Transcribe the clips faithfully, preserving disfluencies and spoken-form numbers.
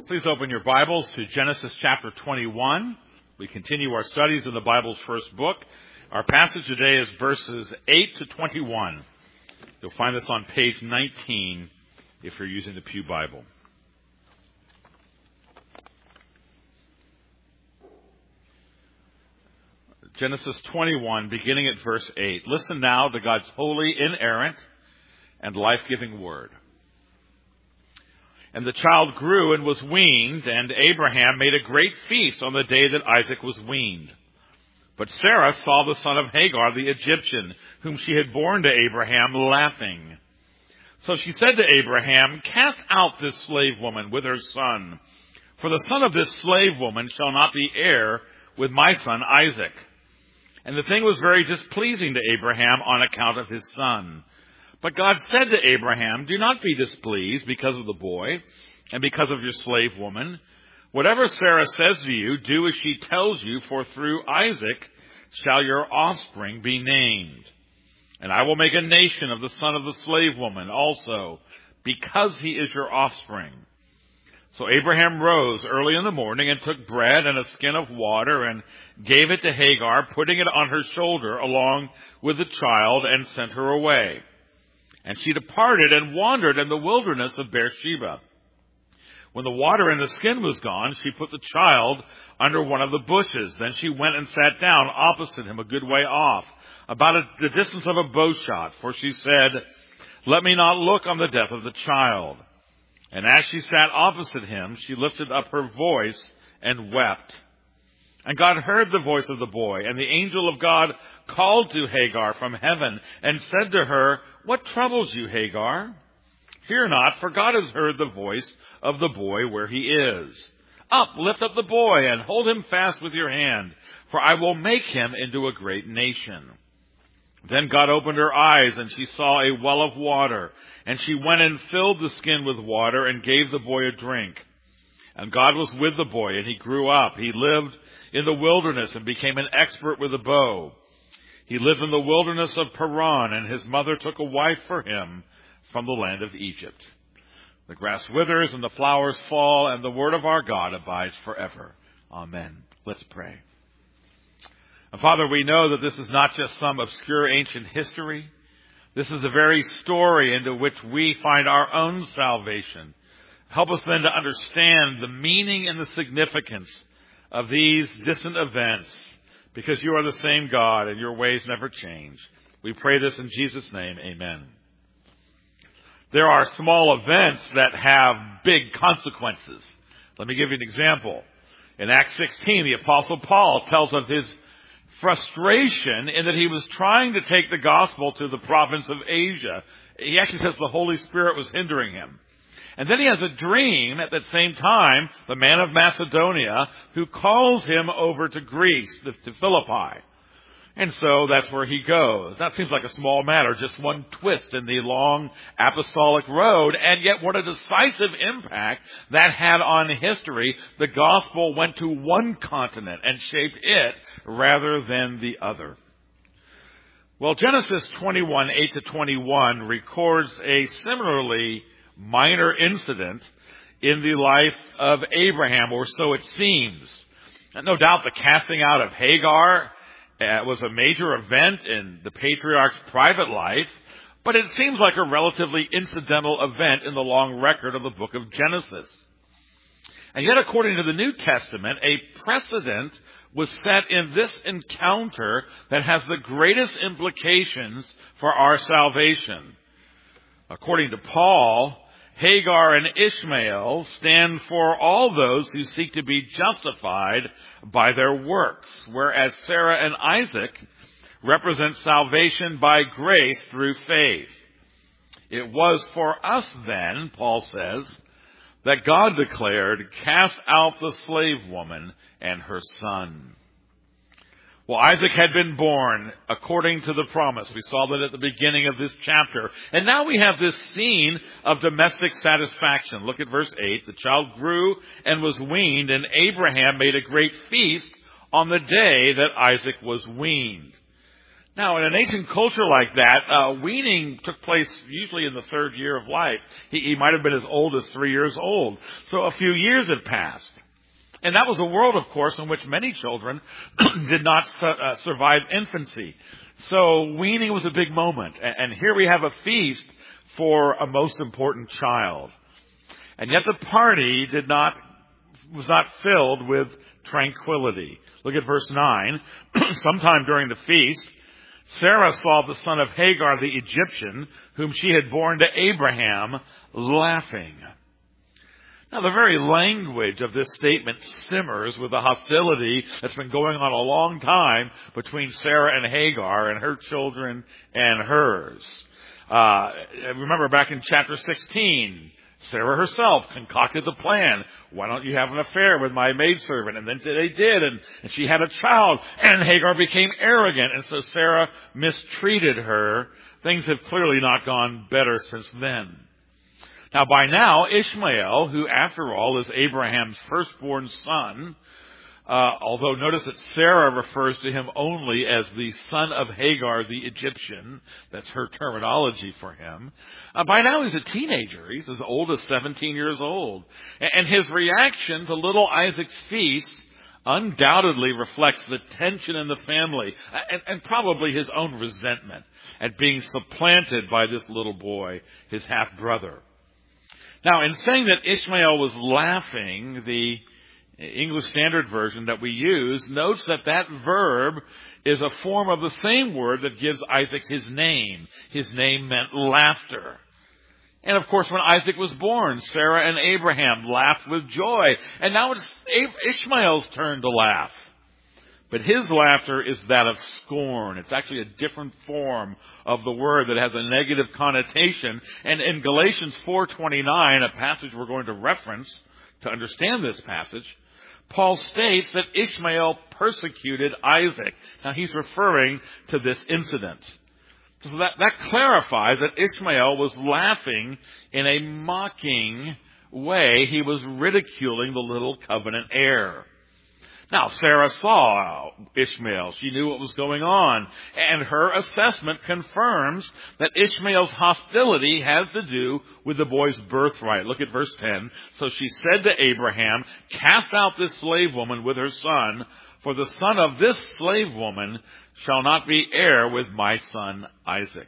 Please open your Bibles to Genesis chapter twenty-one. We continue our studies in the Bible's first book. Our passage today is verses eight to twenty-one. You'll find this on page nineteen if you're using the Pew Bible. Genesis twenty-one, beginning at verse eight. Listen now to God's holy, inerrant, and life-giving word. And the child grew and was weaned, and Abraham made a great feast on the day that Isaac was weaned. But Sarah saw the son of Hagar, the Egyptian, whom she had borne to Abraham, laughing. So she said to Abraham, "Cast out this slave woman with her son, for the son of this slave woman shall not be heir with my son Isaac." And the thing was very displeasing to Abraham on account of his son. But God said to Abraham, "Do not be displeased because of the boy and because of your slave woman. Whatever Sarah says to you, do as she tells you, for through Isaac shall your offspring be named. And I will make a nation of the son of the slave woman also, because he is your offspring." So Abraham rose early in the morning and took bread and a skin of water and gave it to Hagar, putting it on her shoulder along with the child, and sent her away. And she departed and wandered in the wilderness of Beersheba. When the water in the skin was gone, she put the child under one of the bushes. Then she went and sat down opposite him a good way off, about a, the distance of a bow shot, for she said, "Let me not look on the death of the child." And as she sat opposite him, she lifted up her voice and wept. And God heard the voice of the boy, and the angel of God called to Hagar from heaven and said to her, "What troubles you, Hagar? Fear not, for God has heard the voice of the boy where he is. Up, lift up the boy, and hold him fast with your hand, for I will make him into a great nation." Then God opened her eyes, and she saw a well of water, and she went and filled the skin with water and gave the boy a drink. And God was with the boy, and he grew up. He lived in the wilderness and became an expert with a bow. He lived in the wilderness of Paran, and his mother took a wife for him from the land of Egypt. The grass withers and the flowers fall, and the word of our God abides forever. Amen. Let's pray. And Father, we know that this is not just some obscure ancient history. This is the very story into which we find our own salvation. Help us then to understand the meaning and the significance of these distant events, because you are the same God and your ways never change. We pray this in Jesus' name, amen. There are small events that have big consequences. Let me give you an example. In Acts sixteen, the Apostle Paul tells of his frustration in that he was trying to take the gospel to the province of Asia. He actually says the Holy Spirit was hindering him. And then he has a dream at that same time, the man of Macedonia, who calls him over to Greece, to Philippi. And so that's where he goes. That seems like a small matter, just one twist in the long apostolic road, and yet what a decisive impact that had on history. The gospel went to one continent and shaped it rather than the other. Well, Genesis twenty-one, eight to twenty-one records a similarly minor incident in the life of Abraham, or so it seems. And no doubt the casting out of Hagar uh, was a major event in the patriarch's private life, but it seems like a relatively incidental event in the long record of the book of Genesis. And yet, according to the New Testament, a precedent was set in this encounter that has the greatest implications for our salvation. According to Paul, Hagar and Ishmael stand for all those who seek to be justified by their works, whereas Sarah and Isaac represent salvation by grace through faith. It was for us then, Paul says, that God declared, "Cast out the slave woman and her son." Well, Isaac had been born according to the promise. We saw that at the beginning of this chapter. And now we have this scene of domestic satisfaction. Look at verse eight. The child grew and was weaned, and Abraham made a great feast on the day that Isaac was weaned. Now, in an ancient culture like that, uh, weaning took place usually in the third year of life. He, he might have been as old as three years old. So a few years had passed. And that was a world, of course, in which many children did not su- uh, survive infancy. So weaning was a big moment. And, and here we have a feast for a most important child. And yet the party did not, was not filled with tranquility. Look at verse nine. Sometime during the feast, Sarah saw the son of Hagar the Egyptian, whom she had borne to Abraham, laughing. Now, the very language of this statement simmers with the hostility that's been going on a long time between Sarah and Hagar and her children and hers. Uh, remember back in chapter sixteen, Sarah herself concocted the plan. Why don't you have an affair with my maidservant? And then they did, and, and she had a child, and Hagar became arrogant, and so Sarah mistreated her. Things have clearly not gone better since then. Now, by now, Ishmael, who after all is Abraham's firstborn son, uh, although notice that Sarah refers to him only as the son of Hagar the Egyptian, that's her terminology for him, uh, by now he's a teenager. He's as old as seventeen years old. And his reaction to little Isaac's feast undoubtedly reflects the tension in the family and, and probably his own resentment at being supplanted by this little boy, his half-brother. Now, in saying that Ishmael was laughing, the English Standard Version that we use notes that that verb is a form of the same word that gives Isaac his name. His name meant laughter. And of course, when Isaac was born, Sarah and Abraham laughed with joy. And now it's Ishmael's turn to laugh. But his laughter is that of scorn. It's actually a different form of the word that has a negative connotation. And in Galatians four twenty-nine, a passage we're going to reference to understand this passage, Paul states that Ishmael persecuted Isaac. Now he's referring to this incident. So that, that clarifies that Ishmael was laughing in a mocking way. He was ridiculing the little covenant heir. Now, Sarah saw Ishmael. She knew what was going on. And her assessment confirms that Ishmael's hostility has to do with the boy's birthright. Look at verse ten. So she said to Abraham, "Cast out this slave woman with her son, for the son of this slave woman shall not be heir with my son Isaac."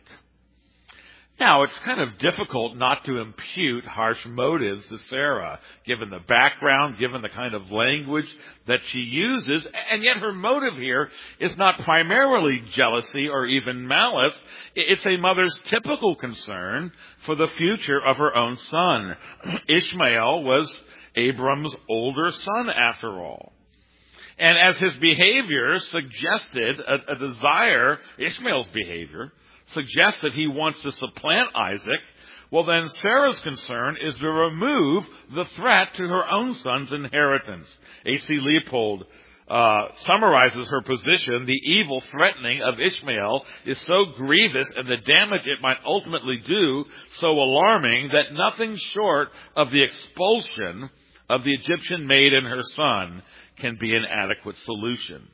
Now, it's kind of difficult not to impute harsh motives to Sarah, given the background, given the kind of language that she uses, and yet her motive here is not primarily jealousy or even malice. It's a mother's typical concern for the future of her own son. Ishmael was Abram's older son, after all. And as his behavior suggested a, a desire, Ishmael's behavior, suggests that he wants to supplant Isaac, well then Sarah's concern is to remove the threat to her own son's inheritance. A C Leopold uh, summarizes her position: the evil threatening of Ishmael is so grievous and the damage it might ultimately do so alarming that nothing short of the expulsion of the Egyptian maid and her son can be an adequate solution.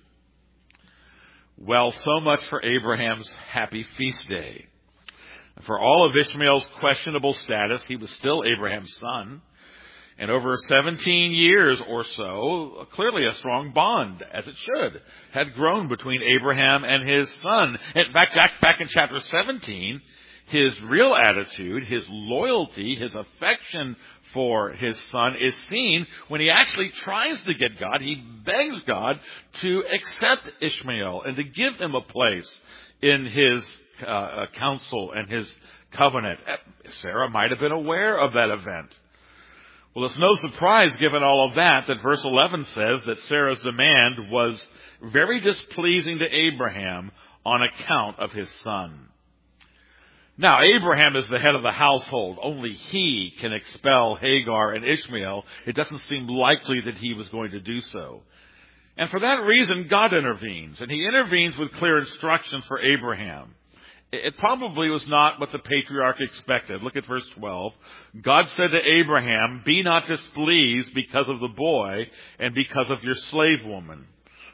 Well, so much for Abraham's happy feast day. For all of Ishmael's questionable status, he was still Abraham's son. And over seventeen years or so, clearly a strong bond, as it should, had grown between Abraham and his son. In fact, back, back in chapter seventeen, his real attitude, his loyalty, his affection for his son is seen when he actually tries to get God. He begs God to accept Ishmael and to give him a place in his uh, counsel and his covenant. Sarah might have been aware of that event. Well, it's no surprise, given all of that, that verse eleven says that Sarah's demand was very displeasing to Abraham on account of his son. Now, Abraham is the head of the household. Only he can expel Hagar and Ishmael. It doesn't seem likely that he was going to do so. And for that reason, God intervenes. And he intervenes with clear instructions for Abraham. It probably was not what the patriarch expected. Look at verse twelve. God said to Abraham, "Be not displeased because of the boy and because of your slave woman.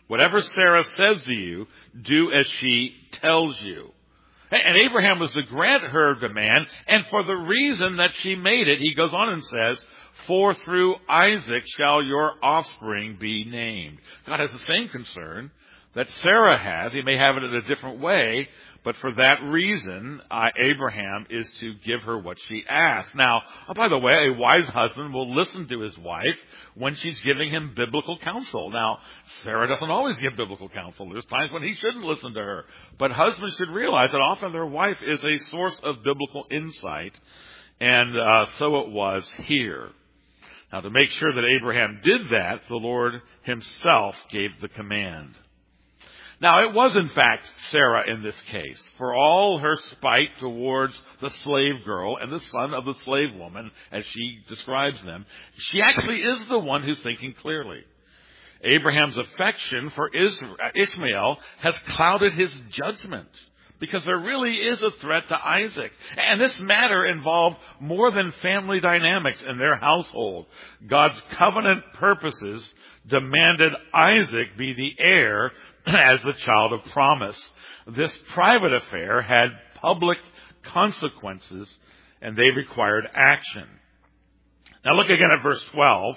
Whatever Sarah says to you, do as she tells you. And Abraham was to grant her demand, and for the reason that she made it, he goes on and says, for through Isaac shall your offspring be named. God has the same concern that Sarah has. He may have it in a different way, but for that reason, uh, Abraham is to give her what she asks. Now, oh, by the way, a wise husband will listen to his wife when she's giving him biblical counsel. Now, Sarah doesn't always give biblical counsel. There's times when he shouldn't listen to her. But husbands should realize that often their wife is a source of biblical insight, and uh, so it was here. Now, to make sure that Abraham did that, the Lord himself gave the command. Now, it was, in fact, Sarah in this case. For all her spite towards the slave girl and the son of the slave woman, as she describes them, she actually is the one who's thinking clearly. Abraham's affection for Ishmael has clouded his judgment, because there really is a threat to Isaac. And this matter involved more than family dynamics in their household. God's covenant purposes demanded Isaac be the heir as the child of promise. This private affair had public consequences, and they required action. Now look again at verse twelve.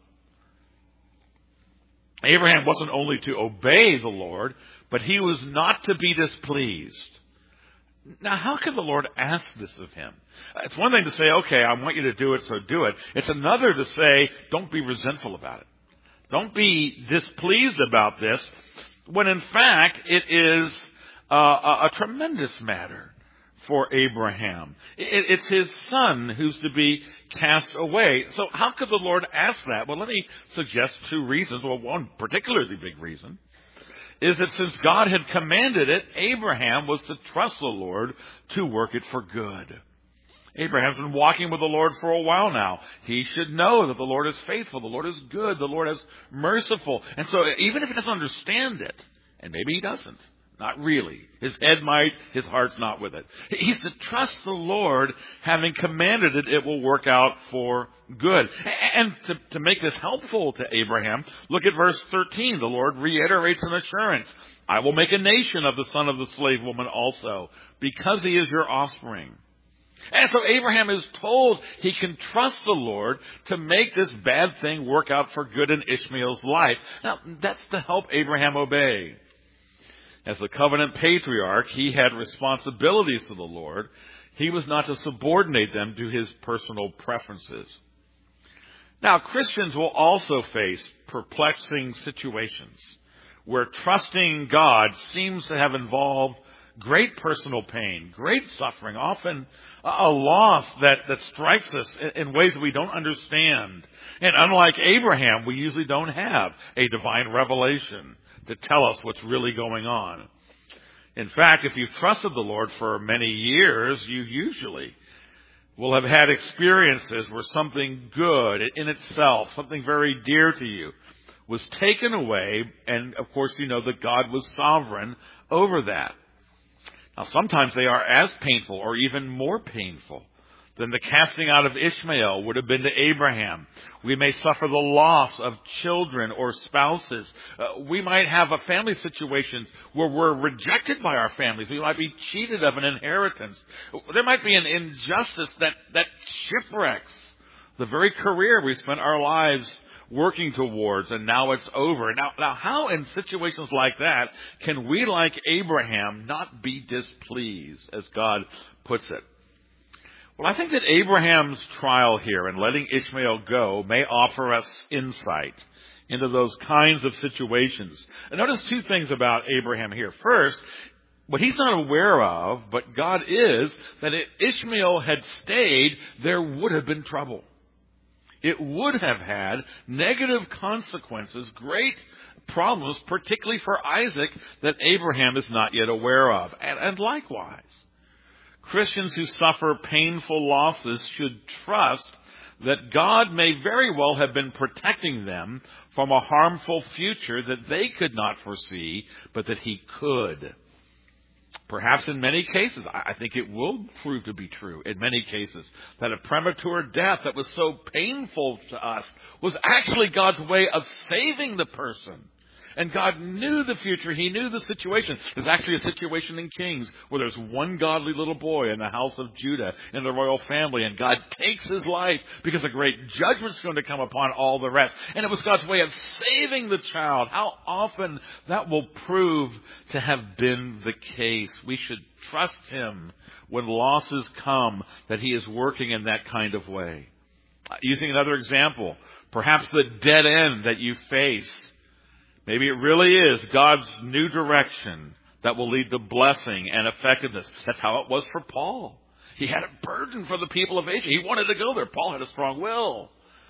Abraham wasn't only to obey the Lord, but he was not to be displeased. Now, how can the Lord ask this of him? It's one thing to say, okay, I want you to do it, so do it. It's another to say, don't be resentful about it. Don't be displeased about this, when in fact it is uh, a, a tremendous matter for Abraham. It, it's his son who's to be cast away. So how could the Lord ask that? Well, let me suggest two reasons. Well, one particularly big reason is that since God had commanded it, Abraham was to trust the Lord to work it for good. Abraham's been walking with the Lord for a while now. He should know that the Lord is faithful, the Lord is good, the Lord is merciful. And so even if he doesn't understand it, and maybe he doesn't, not really. His head might, his heart's not with it. He's to trust the Lord, having commanded it, it will work out for good. And to, to make this helpful to Abraham, look at verse thirteen. The Lord reiterates an assurance. I will make a nation of the son of the slave woman also, because he is your offspring. And so Abraham is told he can trust the Lord to make this bad thing work out for good in Ishmael's life. Now, that's to help Abraham obey. As the covenant patriarch, he had responsibilities to the Lord. He was not to subordinate them to his personal preferences. Now, Christians will also face perplexing situations where trusting God seems to have involved great personal pain, great suffering, often a loss that, that strikes us in, in ways that we don't understand. And unlike Abraham, we usually don't have a divine revelation to tell us what's really going on. In fact, if you've trusted the Lord for many years, you usually will have had experiences where something good in itself, something very dear to you, was taken away, and of course you know that God was sovereign over that. Now, sometimes they are as painful or even more painful than the casting out of Ishmael would have been to Abraham. We may suffer the loss of children or spouses. Uh, we might have a family situations where we're rejected by our families. We might be cheated of an inheritance. There might be an injustice that, that shipwrecks the very career we spent our lives working towards, and now it's over. Now, now, how in situations like that can we, like Abraham, not be displeased, as God puts it? Well, I think that Abraham's trial here in letting Ishmael go may offer us insight into those kinds of situations. And notice two things about Abraham here. First, what he's not aware of, but God is, that if Ishmael had stayed, there would have been trouble. It would have had negative consequences, great problems, particularly for Isaac, that Abraham is not yet aware of. And, and likewise, Christians who suffer painful losses should trust that God may very well have been protecting them from a harmful future that they could not foresee, but that he could. Perhaps in many cases, I think it will prove to be true in many cases, that a premature death that was so painful to us was actually God's way of saving the person And God knew the future. He knew the situation. There's actually a situation in Kings where there's one godly little boy in the house of Judah in the royal family, and God takes his life because a great judgment's going to come upon all the rest. And it was God's way of saving the child. How often that will prove to have been the case. We should trust him when losses come, that he is working in that kind of way. Using another example, perhaps the dead end that you face, maybe it really is God's new direction that will lead to blessing and effectiveness. That's how it was for Paul. He had a burden for the people of Asia. He wanted to go there. Paul had a strong will.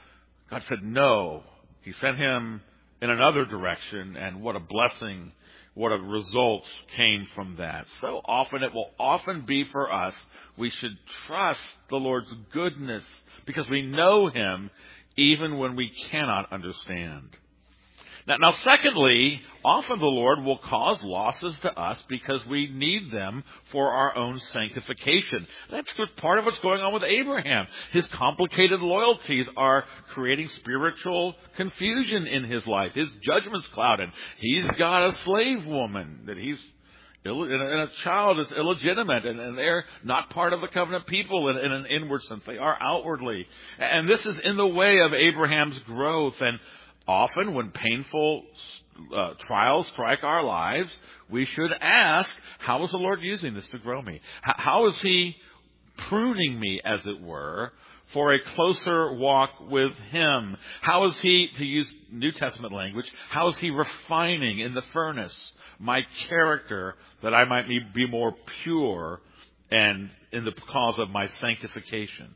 God said no. He sent him in another direction, and what a blessing, what a result came from that. So often, it will often be for us, we should trust the Lord's goodness because we know him even when we cannot understand. Now, now, secondly, often the Lord will cause losses to us because we need them for our own sanctification. That's part of what's going on with Abraham. His complicated loyalties are creating spiritual confusion in his life. His judgment's clouded. He's got a slave woman that he's and a child is illegitimate, and, and they're not part of the covenant people in, in an inward sense. They are outwardly. And this is in the way of Abraham's growth. And often when painful uh, trials strike our lives, we should ask, how is the Lord using this to grow me? How, how is he pruning me, as it were, for a closer walk with him? How is he, to use New Testament language, how is he refining in the furnace my character that I might be more pure and in the cause of my sanctification?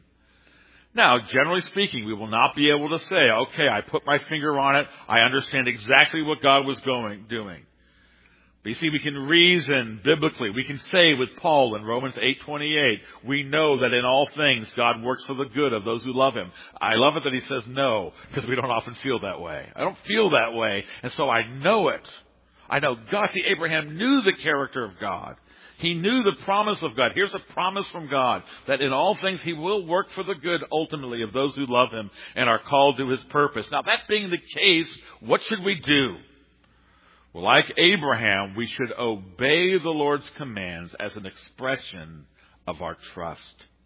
Now, generally speaking, we will not be able to say, okay, I put my finger on it. I understand exactly what God was going, doing. But you see, we can reason biblically. We can say with Paul in Romans eight twenty-eight, we know that in all things God works for the good of those who love him. I love it that he says no, because we don't often feel that way. I don't feel that way, and so I know it. I know God. See, Abraham knew the character of God. He knew the promise of God. Here's a promise from God that in all things he will work for the good ultimately of those who love him and are called to his purpose. Now, that being the case, what should we do? Well, like Abraham, we should obey the Lord's commands as an expression of our trust.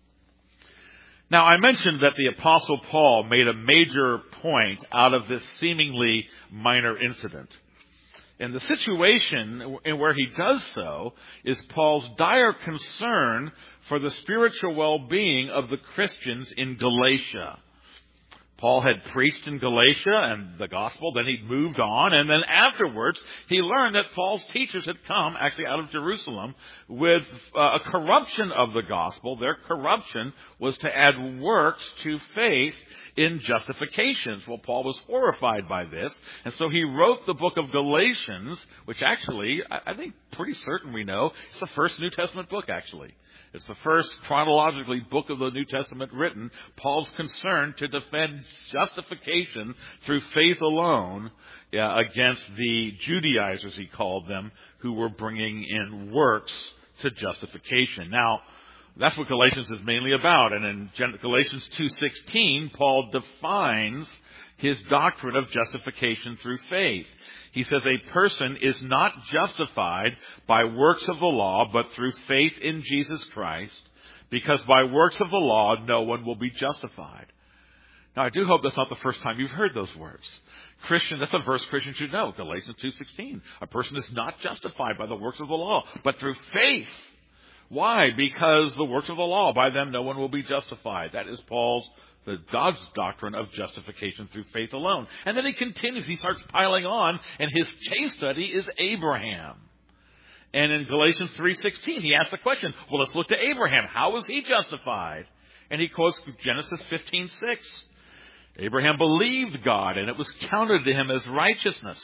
Now, I mentioned that the Apostle Paul made a major point out of this seemingly minor incident. And the situation in where he does so is Paul's dire concern for the spiritual well-being of the Christians in Galatia. Paul had preached in Galatia and the gospel, then he moved on, and then afterwards he learned that false teachers had come, actually out of Jerusalem, with uh, a corruption of the gospel. Their corruption was to add works to faith in justifications. Well, Paul was horrified by this, and so he wrote the book of Galatians, which actually, I think pretty certain we know, it's the first New Testament book, actually. It's the first chronologically book of the New Testament written. Paul's concern to defend justification through faith alone uh, against the Judaizers, he called them, who were bringing in works to justification. Now, that's what Galatians is mainly about. And in Galatians two sixteen, Paul defines his doctrine of justification through faith. He says a person is not justified by works of the law, but through faith in Jesus Christ, because by works of the law, no one will be justified. Now, I do hope that's not the first time you've heard those words. Christian, that's a verse Christians should know, Galatians two sixteen. A person is not justified by the works of the law, but through faith. Why? Because the works of the law, by them no one will be justified. That is Paul's The God's doctrine of justification through faith alone. And then he continues, he starts piling on, and his case study is Abraham. And in Galatians three sixteen, he asks the question, well, let's look to Abraham. How was he justified? And he quotes Genesis fifteen six. Abraham believed God, and it was counted to him as righteousness.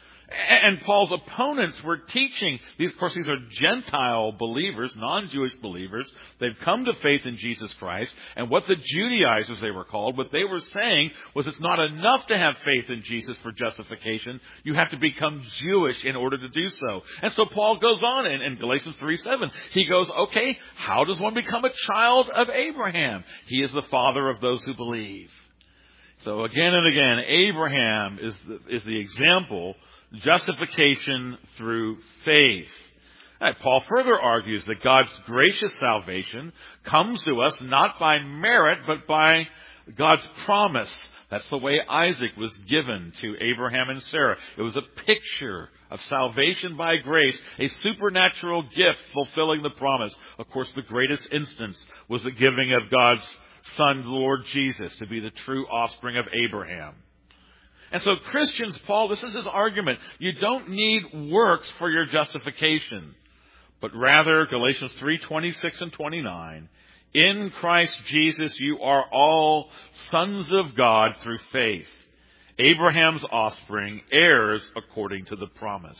And Paul's opponents were teaching, these, of course, these are Gentile believers, non-Jewish believers. They've come to faith in Jesus Christ. And what the Judaizers, they were called, what they were saying was it's not enough to have faith in Jesus for justification. You have to become Jewish in order to do so. And so Paul goes on in, in Galatians three seven. He goes, okay, how does one become a child of Abraham? He is the father of those who believe. So again and again, Abraham is the, is the example justification through faith. Right, Paul further argues that God's gracious salvation comes to us not by merit, but by God's promise. That's the way Isaac was given to Abraham and Sarah. It was a picture of salvation by grace, a supernatural gift fulfilling the promise. Of course, the greatest instance was the giving of God's Son, the Lord Jesus, to be the true offspring of Abraham. And so Christians, Paul, this is his argument. You don't need works for your justification, but rather, Galatians three twenty-six and twenty-nine, in Christ Jesus you are all sons of God through faith, Abraham's offspring, heirs according to the promise.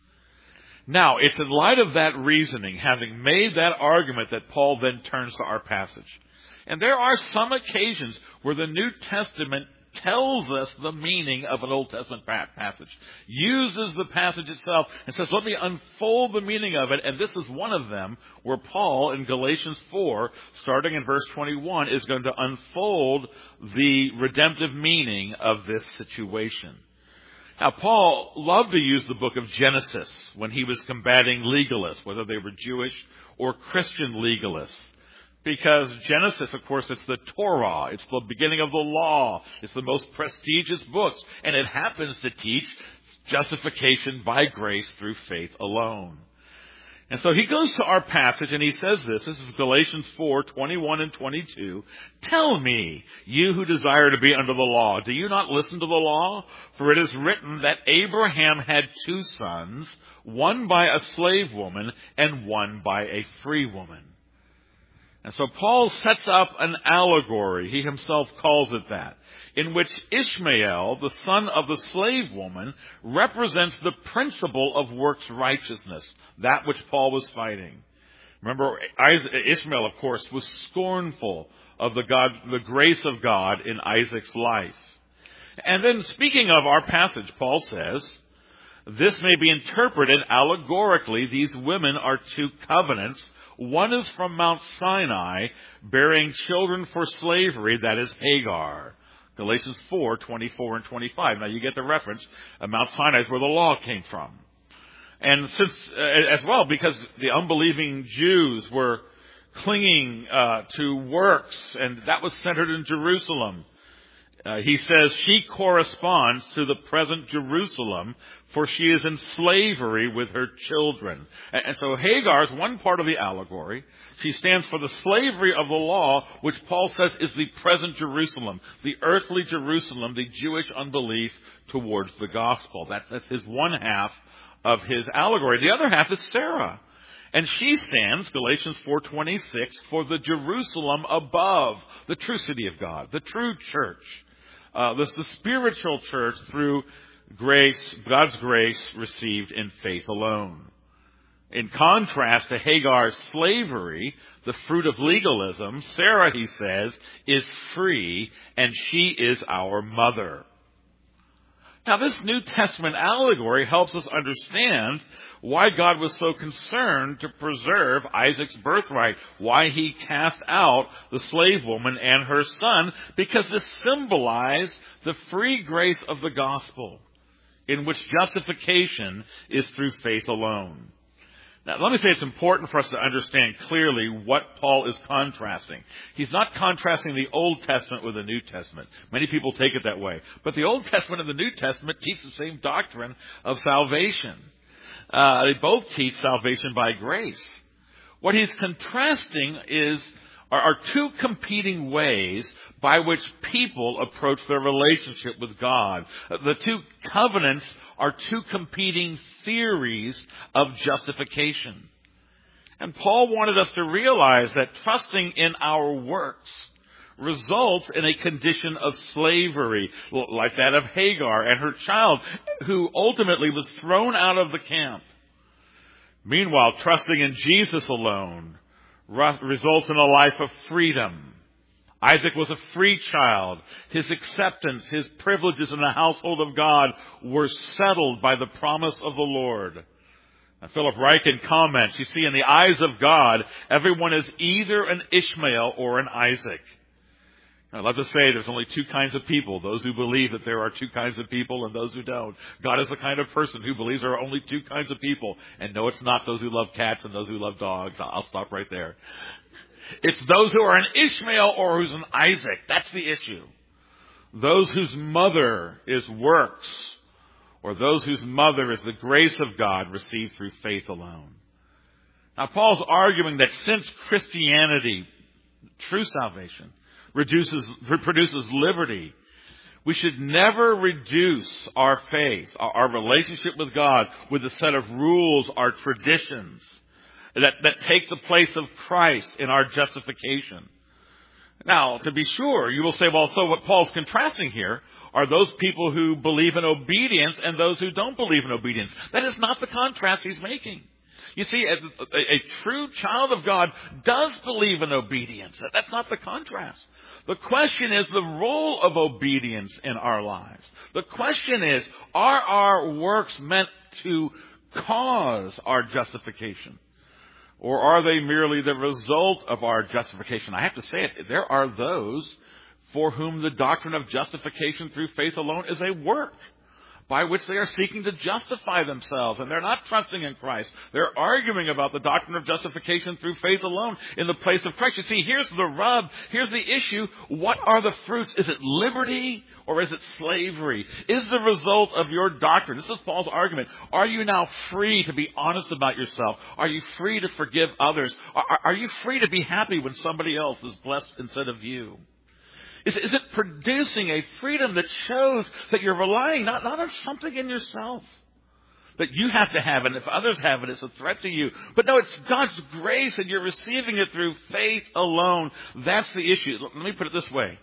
Now, it's in light of that reasoning, having made that argument, that Paul then turns to our passage. And there are some occasions where the New Testament tells us the meaning of an Old Testament passage, uses the passage itself and says, let me unfold the meaning of it. And this is one of them where Paul in Galatians four, starting in verse twenty-one, is going to unfold the redemptive meaning of this situation. Now, Paul loved to use the book of Genesis when he was combating legalists, whether they were Jewish or Christian legalists. Because Genesis, of course, it's the Torah. It's the beginning of the law. It's the most prestigious books. And it happens to teach justification by grace through faith alone. And so he goes to our passage and he says this. This is Galatians four, twenty-one and twenty-two. Tell me, you who desire to be under the law, do you not listen to the law? For it is written that Abraham had two sons, one by a slave woman and one by a free woman. And so Paul sets up an allegory, he himself calls it that, in which Ishmael, the son of the slave woman, represents the principle of works righteousness, that which Paul was fighting. Remember, Ishmael, of course, was scornful of the God, the grace of God in Isaac's life. And then speaking of our passage, Paul says, this may be interpreted allegorically. These women are two covenants. One is from Mount Sinai, bearing children for slavery, that is Hagar. Galatians four, twenty-four and twenty-five. Now you get the reference. Uh, Mount Sinai is where the law came from. And since, uh, as well, because the unbelieving Jews were clinging uh, to works, and that was centered in Jerusalem. Uh, he says she corresponds to the present Jerusalem, for she is in slavery with her children. And, and so Hagar is one part of the allegory. She stands for the slavery of the law, which Paul says is the present Jerusalem, the earthly Jerusalem, the Jewish unbelief towards the gospel. That's, that's his one half of his allegory. The other half is Sarah. And she stands, Galatians four twenty-six, for the Jerusalem above, the true city of God, the true church. Uh, this the spiritual church through grace, God's grace received in faith alone. In contrast to Hagar's slavery, the fruit of legalism, Sarah, he says, is free, and she is our mother. Now, this New Testament allegory helps us understand why God was so concerned to preserve Isaac's birthright, why he cast out the slave woman and her son, because this symbolized the free grace of the gospel, in which justification is through faith alone. Now, let me say it's important for us to understand clearly what Paul is contrasting. He's not contrasting the Old Testament with the New Testament. Many people take it that way. But the Old Testament and the New Testament teach the same doctrine of salvation. Uh, they both teach salvation by grace. What he's contrasting is are, are two competing ways by which people approach their relationship with God. The two covenants are two competing theories of justification. And Paul wanted us to realize that trusting in our works results in a condition of slavery, like that of Hagar and her child, who ultimately was thrown out of the camp. Meanwhile, trusting in Jesus alone results in a life of freedom. Isaac was a free child. His acceptance, his privileges in the household of God were settled by the promise of the Lord. Now, Philip Ryken comments, you see, in the eyes of God, everyone is either an Ishmael or an Isaac. I'd love to say there's only two kinds of people, those who believe that there are two kinds of people and those who don't. God is the kind of person who believes there are only two kinds of people. And no, it's not those who love cats and those who love dogs. I'll stop right there. It's those who are an Ishmael or who's an Isaac. That's the issue. Those whose mother is works, or those whose mother is the grace of God received through faith alone. Now, Paul's arguing that since Christianity, true salvation, reduces, produces liberty, we should never reduce our faith, our relationship with God, with a set of rules or traditions that, that take the place of Christ in our justification. Now, to be sure, you will say, well, so what Paul's contrasting here are those people who believe in obedience and those who don't believe in obedience. That is not the contrast he's making. You see, a, a, a true child of God does believe in obedience. That's not the contrast. The question is the role of obedience in our lives. The question is, are our works meant to cause our justification? Or are they merely the result of our justification? I have to say it, there are those for whom the doctrine of justification through faith alone is a work by which they are seeking to justify themselves, and they're not trusting in Christ. They're arguing about the doctrine of justification through faith alone in the place of Christ. You see, here's the rub. Here's the issue. What are the fruits? Is it liberty or is it slavery? Is the result of your doctrine? This is Paul's argument. Are you now free to be honest about yourself? Are you free to forgive others? Are, are you free to be happy when somebody else is blessed instead of you? Is, is it producing a freedom that shows that you're relying not, not on something in yourself that you have to have, and if others have it, it's a threat to you. But no, it's God's grace, and you're receiving it through faith alone. That's the issue. Let me put it this way.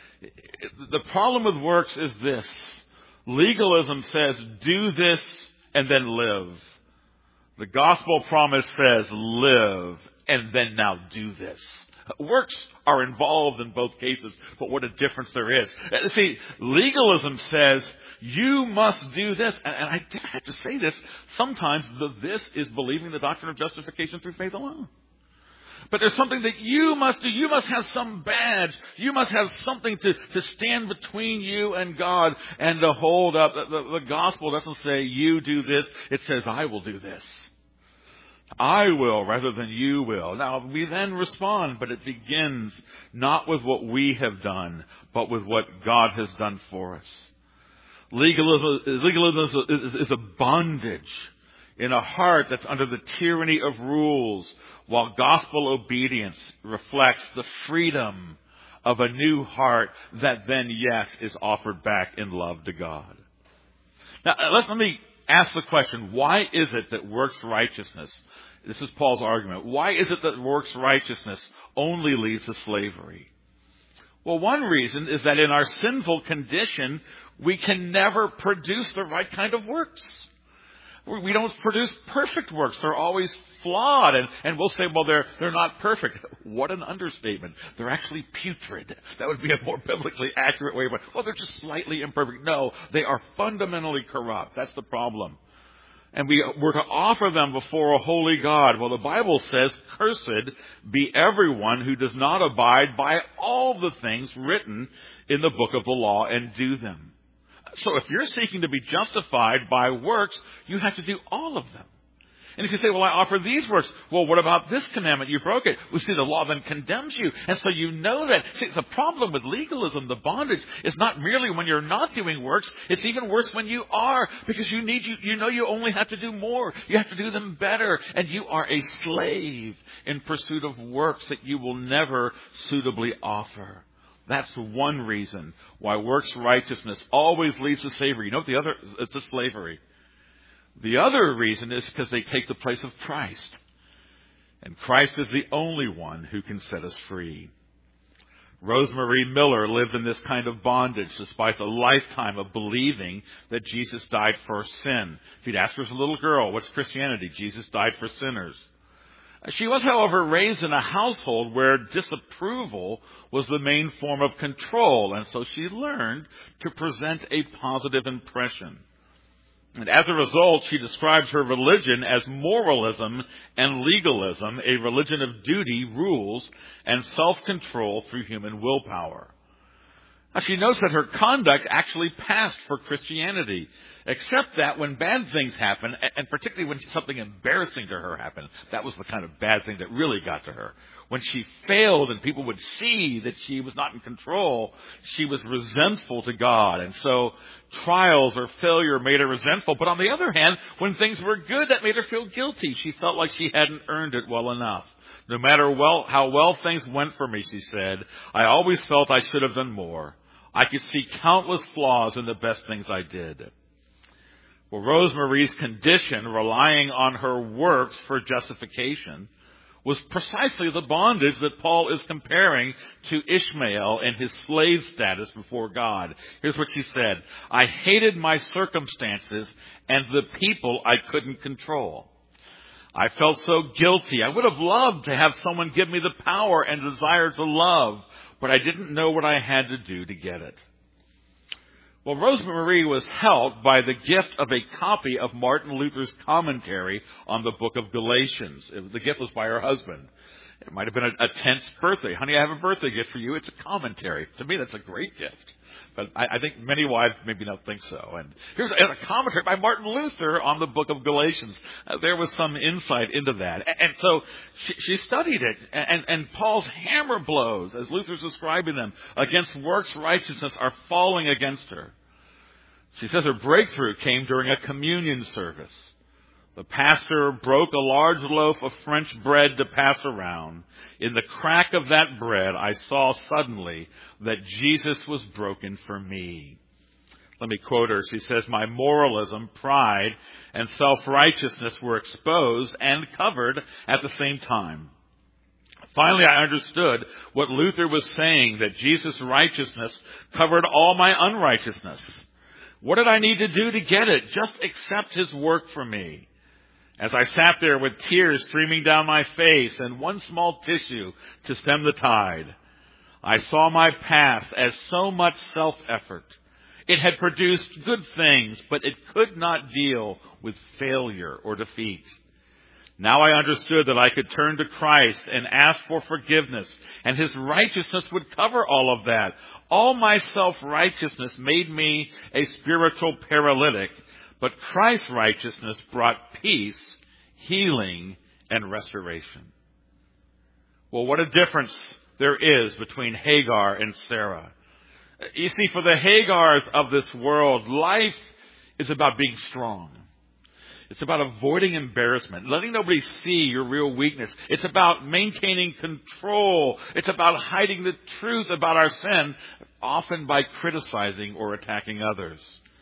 The problem with works is this. Legalism says, do this and then live. The gospel promise says, live and then now do this. Works are involved in both cases, but what a difference there is. See, legalism says, you must do this. And I have to say this, sometimes the this is believing the doctrine of justification through faith alone. But there's something that you must do. You must have some badge. You must have something to, to stand between you and God and to hold up. The, the, the gospel doesn't say you do this. It says I will do this. I will rather than you will. Now, we then respond, but it begins not with what we have done, but with what God has done for us. Legalism, legalism is, is a bondage in a heart that's under the tyranny of rules, while gospel obedience reflects the freedom of a new heart that then, yes, is offered back in love to God. Now, let, let me ask the question, why is it that works righteousness, this is Paul's argument, why is it that works righteousness only leads to slavery? Well, one reason is that in our sinful condition, we can never produce the right kind of works. We don't produce perfect works. They're always flawed. And, and we'll say, well, they're, they're not perfect. What an understatement. They're actually putrid. That would be a more biblically accurate way of saying, well, they're just slightly imperfect. No, they are fundamentally corrupt. That's the problem. And we were to offer them before a holy God. Well, the Bible says, cursed be everyone who does not abide by all the things written in the book of the law and do them. So if you're seeking to be justified by works, you have to do all of them. And if you say, well, I offer these works, well, what about this commandment? You broke it. We see the law then condemns you. And so you know that. See, the problem with legalism, the bondage, is not merely when you're not doing works. It's even worse when you are, because you need you, you know you only have to do more. You have to do them better. And you are a slave in pursuit of works that you will never suitably offer. That's one reason why works righteousness always leads to slavery. You know what the other, it's to slavery. The other reason is because they take the place of Christ. And Christ is the only one who can set us free. Rosemary Miller lived in this kind of bondage despite a lifetime of believing that Jesus died for sin. If you'd ask her as a little girl, what's Christianity? Jesus died for sinners. She was, however, raised in a household where disapproval was the main form of control, and so she learned to present a positive impression. And as a result, she describes her religion as moralism and legalism, a religion of duty, rules, and self-control through human willpower. Now, she notes that her conduct actually passed for Christianity, except that when bad things happen, and particularly when something embarrassing to her happened, that was the kind of bad thing that really got to her. When she failed and people would see that she was not in control, she was resentful to God. And so trials or failure made her resentful. But on the other hand, when things were good, that made her feel guilty. She felt like she hadn't earned it well enough. No matter well, how well things went for me, she said, I always felt I should have done more. I could see countless flaws in the best things I did. Well, Rosemarie's condition, relying on her works for justification, was precisely the bondage that Paul is comparing to Ishmael and his slave status before God. Here's what she said. I hated my circumstances and the people I couldn't control. I felt so guilty. I would have loved to have someone give me the power and desire to love, but I didn't know what I had to do to get it. Well, Rosemarie was helped by the gift of a copy of Martin Luther's commentary on the book of Galatians. It, the gift was by her husband. It might have been a, a tenth birthday. Honey, I have a birthday gift for you. It's a commentary. To me, that's a great gift. But I, I think many wives maybe don't think so. And here's a, a commentary by Martin Luther on the book of Galatians. Uh, there was some insight into that. And, and so she, she studied it. And, and Paul's hammer blows, as Luther's describing them, against works righteousness are falling against her. She says her breakthrough came during a communion service. The pastor broke a large loaf of French bread to pass around. In the crack of that bread, I saw suddenly that Jesus was broken for me. Let me quote her. She says, my moralism, pride, and self-righteousness were exposed and covered at the same time. Finally, I understood what Luther was saying, that Jesus' righteousness covered all my unrighteousness. What did I need to do to get it? Just accept his work for me. As I sat there with tears streaming down my face and one small tissue to stem the tide, I saw my past as so much self-effort. It had produced good things, but it could not deal with failure or defeat. Now I understood that I could turn to Christ and ask for forgiveness, and his righteousness would cover all of that. All my self-righteousness made me a spiritual paralytic, but Christ's righteousness brought peace, healing, and restoration. Well, what a difference there is between Hagar and Sarah. You see, for the Hagars of this world, life is about being strong. It's about avoiding embarrassment, letting nobody see your real weakness. It's about maintaining control. It's about hiding the truth about our sin, often by criticizing or attacking others.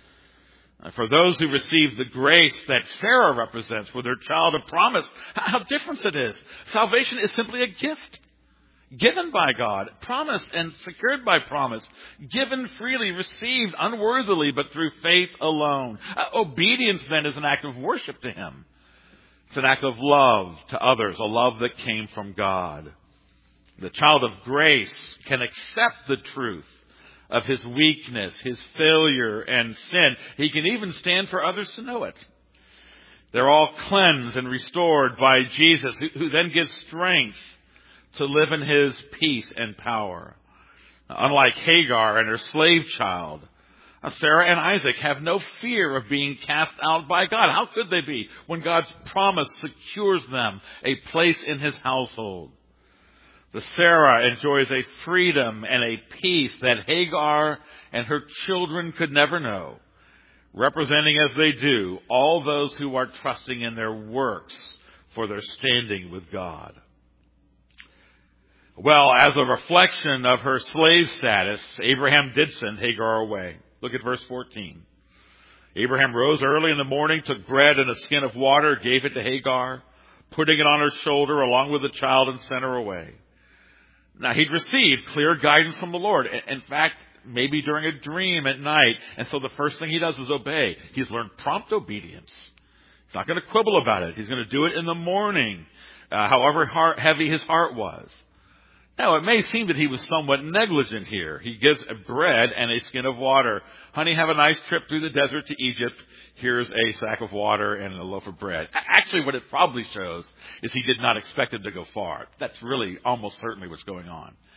For those who receive the grace that Sarah represents with her child of promise, how different it is. Salvation is simply a gift given by God, promised and secured by promise, given freely, received unworthily, but through faith alone. Uh, obedience, then, is an act of worship to him. It's an act of love to others, a love that came from God. The child of grace can accept the truth of his weakness, his failure, and sin. He can even stand for others to know it. They're all cleansed and restored by Jesus, who, who then gives strength to live in his peace and power. Unlike Hagar and her slave child, Sarah and Isaac have no fear of being cast out by God. How could they be when God's promise secures them a place in his household? The Sarah enjoys a freedom and a peace that Hagar and her children could never know, representing as they do all those who are trusting in their works for their standing with God. Well, as a reflection of her slave status, Abraham did send Hagar away. Look at verse fourteen. Abraham rose early in the morning, took bread and a skin of water, gave it to Hagar, putting it on her shoulder along with the child, and sent her away. Now, he'd received clear guidance from the Lord. In fact, maybe during a dream at night. And so the first thing he does is obey. He's learned prompt obedience. He's not going to quibble about it. He's going to do it in the morning, uh, however heart, heavy his heart was. Now, it may seem that he was somewhat negligent here. He gives a bread and a skin of water. Honey, have a nice trip through the desert to Egypt. Here's a sack of water and a loaf of bread. Actually, what it probably shows is he did not expect him to go far. That's really almost certainly what's going on.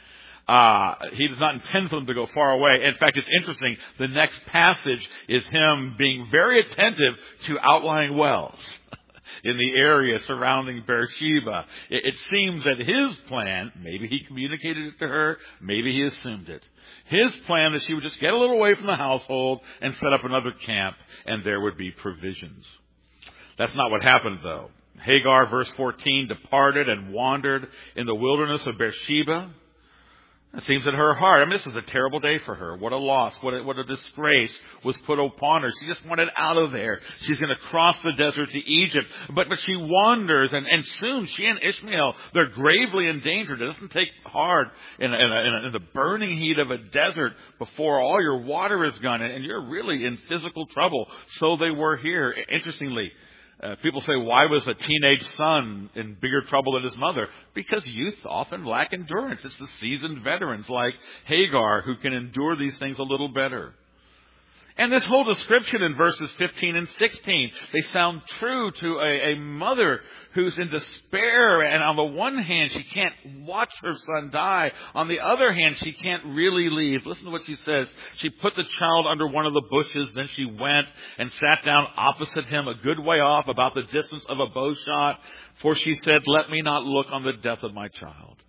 Uh, he does not intend for them to go far away. In fact, it's interesting. The next passage is him being very attentive to outlying wells in the area surrounding Beersheba. It, it seems that his plan, maybe he communicated it to her, maybe he assumed it. His plan is she would just get a little away from the household and set up another camp, and there would be provisions. That's not what happened, though. Hagar, verse fourteen, departed and wandered in the wilderness of Beersheba. It seems that her heart, I mean, this is a terrible day for her. What a loss, what a, what a disgrace was put upon her. She just wanted out of there. She's going to cross the desert to Egypt. But, but she wanders, and, and soon she and Ishmael, they're gravely endangered. It doesn't take hard in, in, a, in, a, in the burning heat of a desert before all your water is gone, and you're really in physical trouble. So they were here. Interestingly, Uh, people say, why was a teenage son in bigger trouble than his mother? Because youth often lack endurance. It's the seasoned veterans like Hagar who can endure these things a little better. And this whole description in verses fifteen and sixteen, they sound true to a, a mother who's in despair. And on the one hand, she can't watch her son die. On the other hand, she can't really leave. Listen to what she says. She put the child under one of the bushes. Then she went and sat down opposite him, a good way off, about the distance of a bow shot. For she said, let me not look on the death of my child.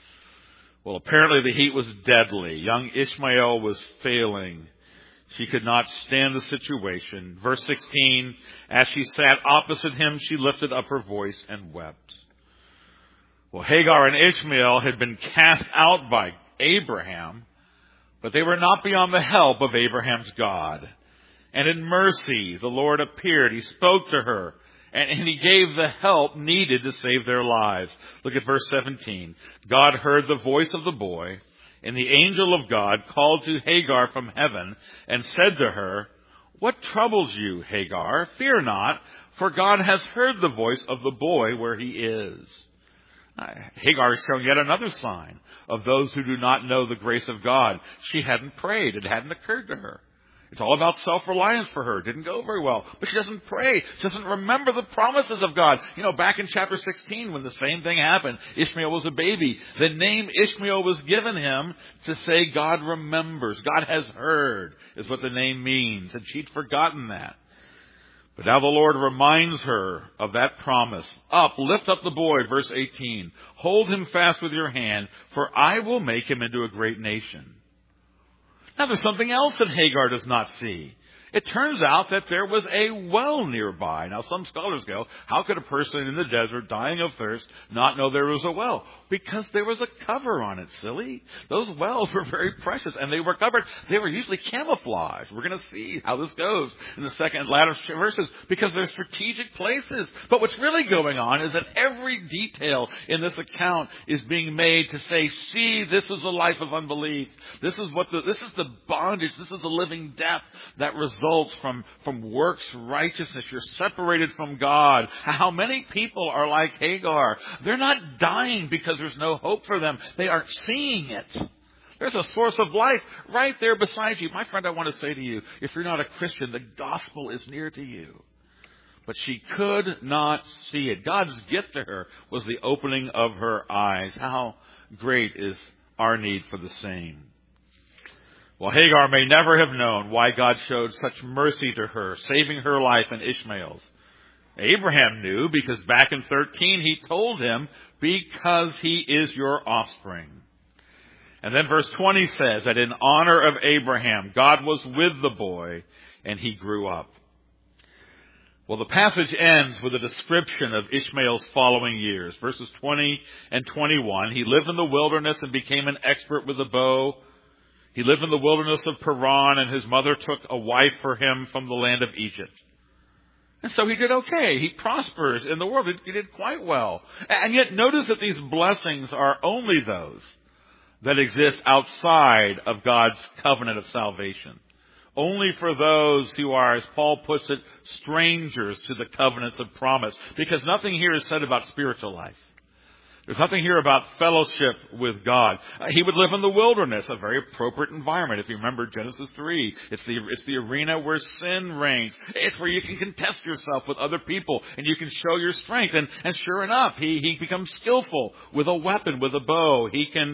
Well, apparently the heat was deadly. Young Ishmael was failing. She could not stand the situation. Verse sixteen, as she sat opposite him, she lifted up her voice and wept. Well, Hagar and Ishmael had been cast out by Abraham, but they were not beyond the help of Abraham's God. And in mercy, the Lord appeared. He spoke to her, and, and he gave the help needed to save their lives. Look at verse seventeen. God heard the voice of the boy, and the angel of God called to Hagar from heaven and said to her, what troubles you, Hagar? Fear not, for God has heard the voice of the boy where he is. Uh, Hagar is showing yet another sign of those who do not know the grace of God. She hadn't prayed. It hadn't occurred to her. It's all about self-reliance for her. It didn't go very well. But she doesn't pray. She doesn't remember the promises of God. You know, back in chapter sixteen, when the same thing happened, Ishmael was a baby. The name Ishmael was given him to say God remembers. God has heard is what the name means. And she'd forgotten that. But now the Lord reminds her of that promise. Up, lift up the boy, verse eighteen. Hold him fast with your hand, for I will make him into a great nation. Now there's something else that Hagar does not see. It turns out that there was a well nearby. Now some scholars go, how could a person in the desert dying of thirst not know there was a well? Because there was a cover on it, silly. Those wells were very precious, and they were covered. They were usually camouflaged. We're going to see how this goes in the second and latter verses, because they're strategic places. But what's really going on is that every detail in this account is being made to say, see, this is the life of unbelief. This is what the, this is the bondage. This is the living death that results results from, from works righteousness. You're separated from God. How many people are like Hagar? They're not dying because there's no hope for them. They aren't seeing it. There's a source of life right there beside you. My friend, I want to say to you, if you're not a Christian, the gospel is near to you. But she could not see it. God's gift to her was the opening of her eyes. How great is our need for the same. Well, Hagar may never have known why God showed such mercy to her, saving her life and Ishmael's. Abraham knew, because back in thirteen he told him, because he is your offspring. And then verse twenty says that in honor of Abraham, God was with the boy and he grew up. Well, the passage ends with a description of Ishmael's following years. Verses twenty and twenty-one, he lived in the wilderness and became an expert with the bow. He lived in the wilderness of Paran, and his mother took a wife for him from the land of Egypt. And so he did okay. He prospers in the world. He did quite well. And yet notice that these blessings are only those that exist outside of God's covenant of salvation. Only for those who are, as Paul puts it, strangers to the covenants of promise. Because nothing here is said about spiritual life. There's nothing here about fellowship with God. Uh, he would live in the wilderness, a very appropriate environment. If you remember Genesis three, it's the, it's the arena where sin reigns. It's where you can contest yourself with other people and you can show your strength. And, and sure enough, he, he becomes skillful with a weapon, with a bow. He can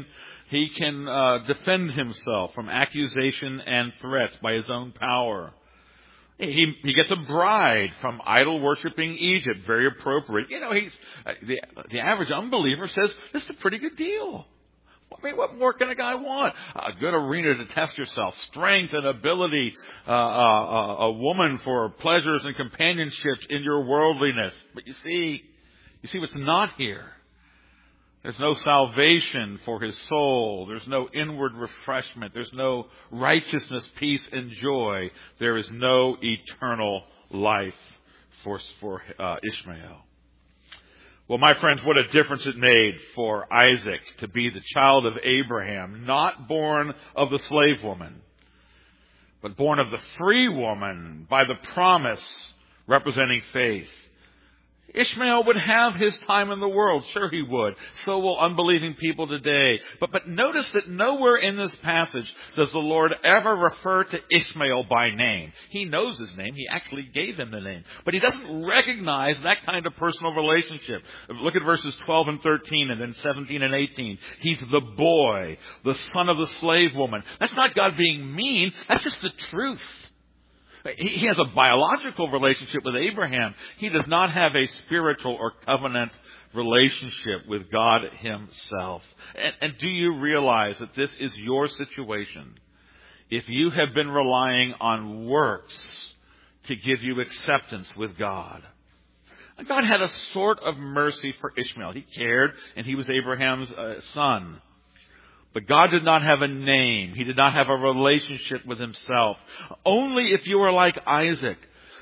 He can uh, defend himself from accusation and threats by his own power. He, he gets a bride from idol-worshiping Egypt. Very appropriate. You know, he's uh, the, the average unbeliever says, this is a pretty good deal. I mean, what more can a guy want? A good arena to test yourself, strength and ability, uh, uh, a woman for pleasures and companionships in your worldliness. But you see, you see what's not here. There's no salvation for his soul. There's no inward refreshment. There's no righteousness, peace, and joy. There is no eternal life for, for uh, Ishmael. Well, my friends, what a difference it made for Isaac to be the child of Abraham, not born of the slave woman, but born of the free woman by the promise representing faith. Ishmael would have his time in the world. Sure he would. So will unbelieving people today. But, but notice that nowhere in this passage does the Lord ever refer to Ishmael by name. He knows his name. He actually gave him the name. But he doesn't recognize that kind of personal relationship. Look at verses twelve and thirteen and then seventeen and eighteen. He's the boy, the son of the slave woman. That's not God being mean. That's just the truth. He has a biological relationship with Abraham. He does not have a spiritual or covenant relationship with God himself. And, and do you realize that this is your situation? If you have been relying on works to give you acceptance with God. God had a sort of mercy for Ishmael. He cared, and he was Abraham's uh, son. But God did not have a name. He did not have a relationship with himself. Only if you are like Isaac,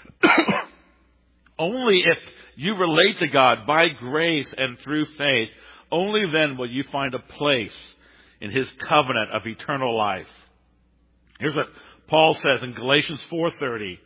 only if you relate to God by grace and through faith, only then will you find a place in his covenant of eternal life. Here's what Paul says in Galatians four thirty.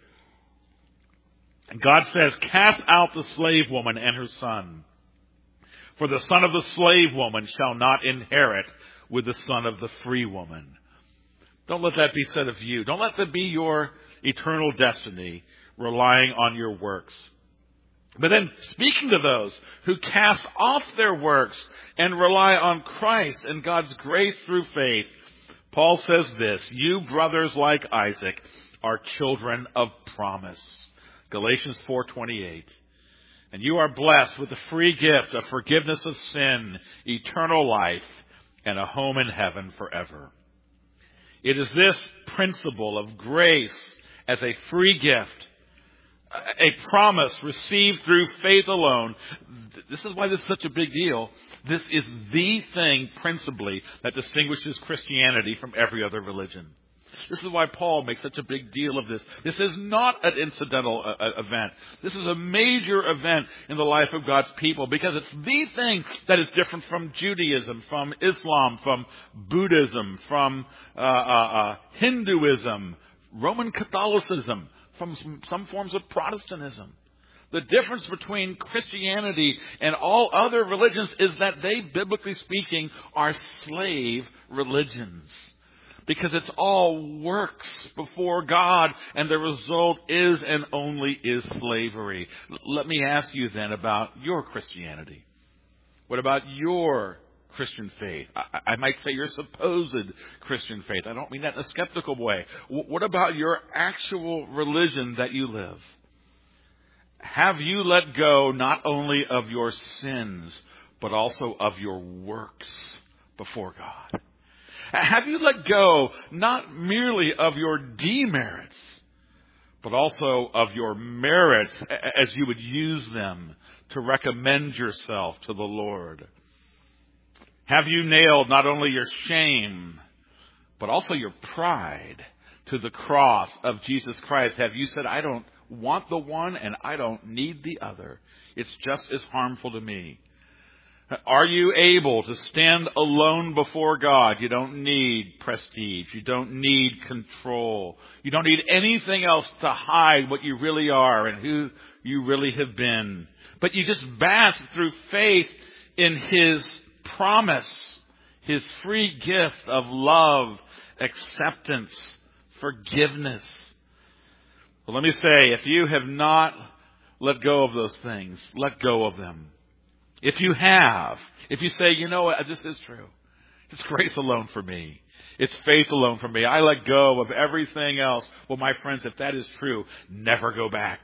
God says, cast out the slave woman and her son, for the son of the slave woman shall not inherit with the son of the free woman. Don't let that be said of you. Don't let that be your eternal destiny, relying on your works. But then, speaking to those who cast off their works and rely on Christ and God's grace through faith, Paul says this, you brothers like Isaac are children of promise. Galatians four twenty-eight. And you are blessed with the free gift of forgiveness of sin, eternal life, and a home in heaven forever. It is this principle of grace as a free gift, a promise received through faith alone. This is why this is such a big deal. This is the thing principally that distinguishes Christianity from every other religion. This is why Paul makes such a big deal of this. This is not an incidental uh, event. This is a major event in the life of God's people because it's the thing that is different from Judaism, from Islam, from Buddhism, from uh, uh, uh, Hinduism, Roman Catholicism, from some, some forms of Protestantism. The difference between Christianity and all other religions is that they, biblically speaking, are slave religions. Because it's all works before God, and the result is and only is slavery. Let me ask you then about your Christianity. What about your Christian faith? I, I might say your supposed Christian faith. I don't mean that in a skeptical way. What about your actual religion that you live? Have you let go not only of your sins, but also of your works before God? Have you let go not merely of your demerits, but also of your merits as you would use them to recommend yourself to the Lord? Have you nailed not only your shame, but also your pride to the cross of Jesus Christ? Have you said, I don't want the one and I don't need the other. It's just as harmful to me. Are you able to stand alone before God? You don't need prestige. You don't need control. You don't need anything else to hide what you really are and who you really have been. But you just bask through faith in His promise, His free gift of love, acceptance, forgiveness. Well, let me say, if you have not let go of those things, let go of them. If you have, if you say, you know what, this is true. It's grace alone for me. It's faith alone for me. I let go of everything else. Well, my friends, if that is true, never go back.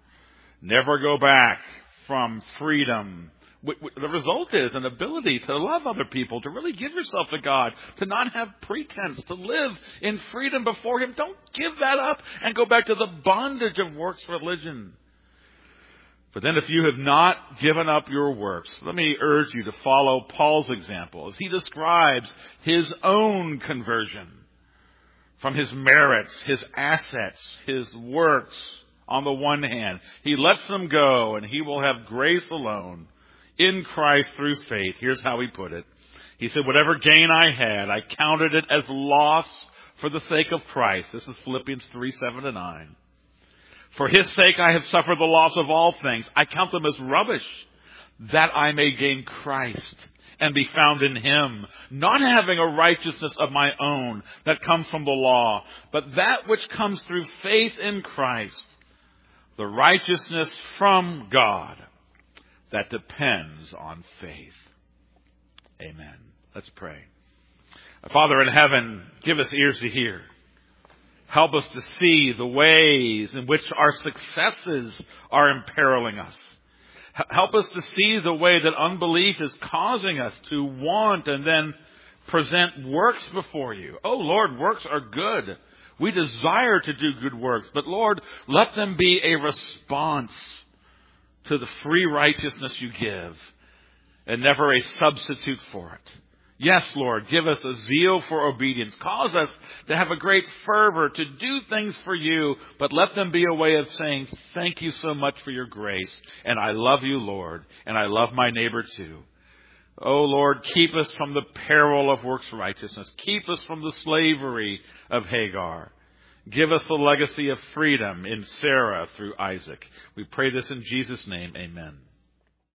Never go back from freedom. The result is an ability to love other people, to really give yourself to God, to not have pretense, to live in freedom before Him. Don't give that up and go back to the bondage of works religion. But then if you have not given up your works, let me urge you to follow Paul's example as he describes his own conversion from his merits, his assets, his works. On the one hand, he lets them go and he will have grace alone in Christ through faith. Here's how he put it. He said, whatever gain I had, I counted it as loss for the sake of Christ. This is Philippians three, seven to nine. For His sake I have suffered the loss of all things. I count them as rubbish, that I may gain Christ and be found in Him, not having a righteousness of my own that comes from the law, but that which comes through faith in Christ, the righteousness from God that depends on faith. Amen. Let's pray. Father in heaven, give us ears to hear. Help us to see the ways in which our successes are imperiling us. Help us to see the way that unbelief is causing us to want and then present works before you. Oh, Lord, works are good. We desire to do good works. But, Lord, let them be a response to the free righteousness you give and never a substitute for it. Yes, Lord, give us a zeal for obedience. Cause us to have a great fervor to do things for you, but let them be a way of saying, thank you so much for your grace, and I love you, Lord, and I love my neighbor too. Oh, Lord, keep us from the peril of works righteousness. Keep us from the slavery of Hagar. Give us the legacy of freedom in Sarah through Isaac. We pray this in Jesus' name. Amen.